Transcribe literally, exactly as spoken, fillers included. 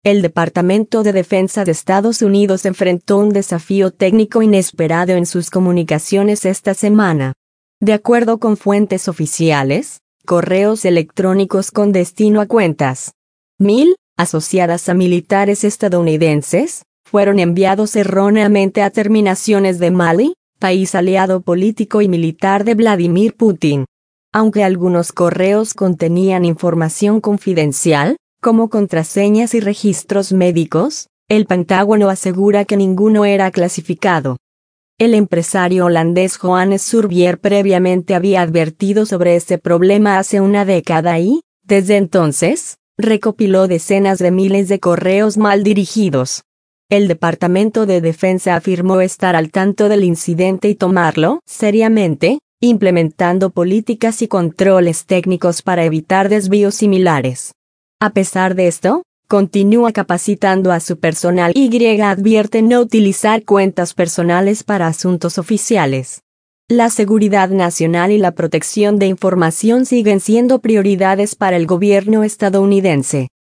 El Departamento de Defensa de Estados Unidos enfrentó un desafío técnico inesperado en sus comunicaciones esta semana. De acuerdo con fuentes oficiales, correos electrónicos con destino a cuentas mil, asociadas a militares estadounidenses, fueron enviados erróneamente a terminaciones de Mali, país aliado político y militar de Vladimir Putin. Aunque algunos correos contenían información confidencial, como contraseñas y registros médicos, el Pentágono asegura que ninguno era clasificado. El empresario holandés Johannes Surbier previamente había advertido sobre este problema hace una década y, desde entonces, recopiló decenas de miles de correos mal dirigidos. El Departamento de Defensa afirmó estar al tanto del incidente y tomarlo seriamente, implementando políticas y controles técnicos para evitar desvíos similares. A pesar de esto, continúa capacitando a su personal y advierte no utilizar cuentas personales para asuntos oficiales. La seguridad nacional y la protección de información siguen siendo prioridades para el gobierno estadounidense.